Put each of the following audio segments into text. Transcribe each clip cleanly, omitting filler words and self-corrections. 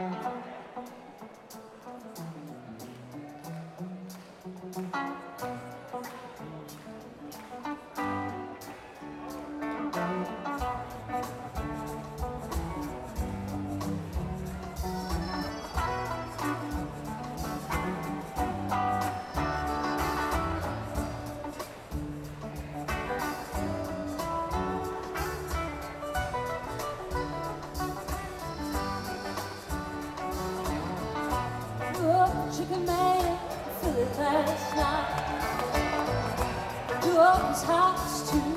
Chicken man, Philly last night. Blew up his house too.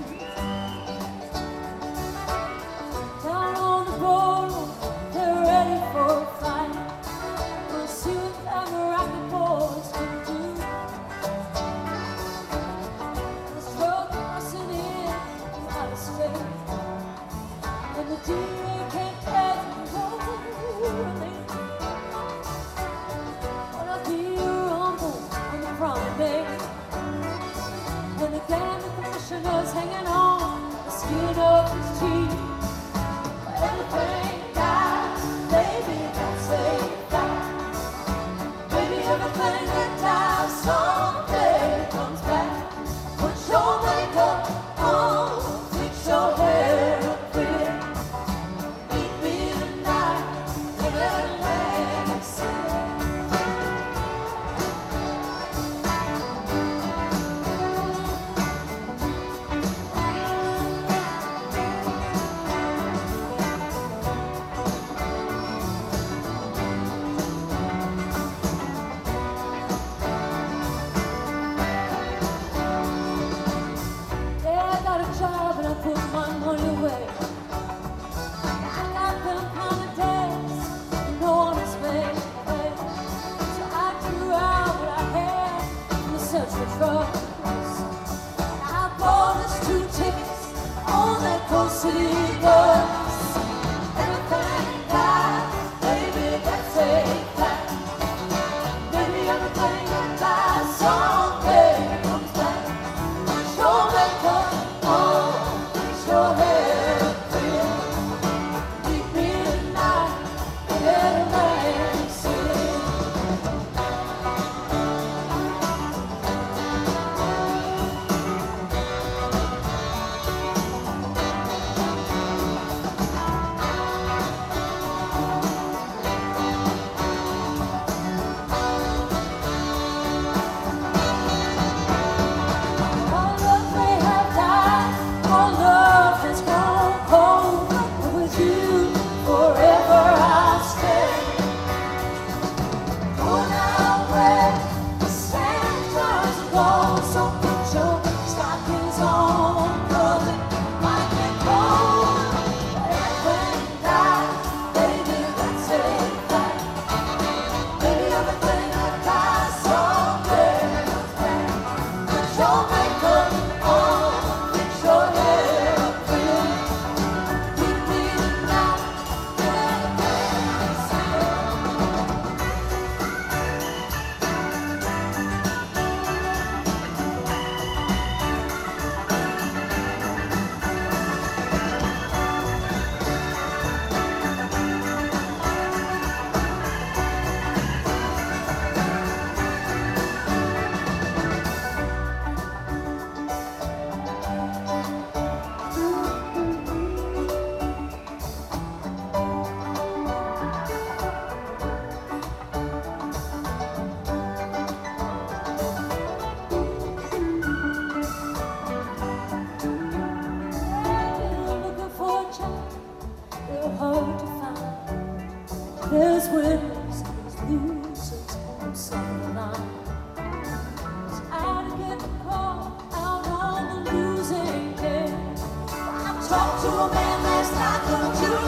Down on the board, they're ready for a fight. We'll see what them rocket boys can do. The stroke crossing in out of space, and the DA can't take rolling. And the damn commissioner's hanging on the skin of his teeth. Everything dies, baby, don't say that. Baby, everything that dies someday comes back. Put your makeup on, fix your hair up pretty. Meet me tonight in Atlantic City. Put my money away. I got them kind of days, no one is made. So I drew out what I had in the search for drugs. I bought us 2 tickets on that Coast City bus. Everything died, baby, that's a fact. Baby, everything that dies someday comes back. Put your makeup on. Your hair clear. Meet me tonight in Atlantic City. All love may have died, all love has gone cold, but with you forever I'll stay. Going out where the sand turns to gold, so put your stockings on, 'cause it might get cold. Everything dies, baby, that's a fact. Baby, everything that dies someday comes back. Put your makeup on, fix your hair up pretty. Meet me tonight in Atlantic City. Looking for a child, they're hard to find. There's winners, there's losers, I'm second line. So I get the call out on the losing end. I talked to a man last night, don't you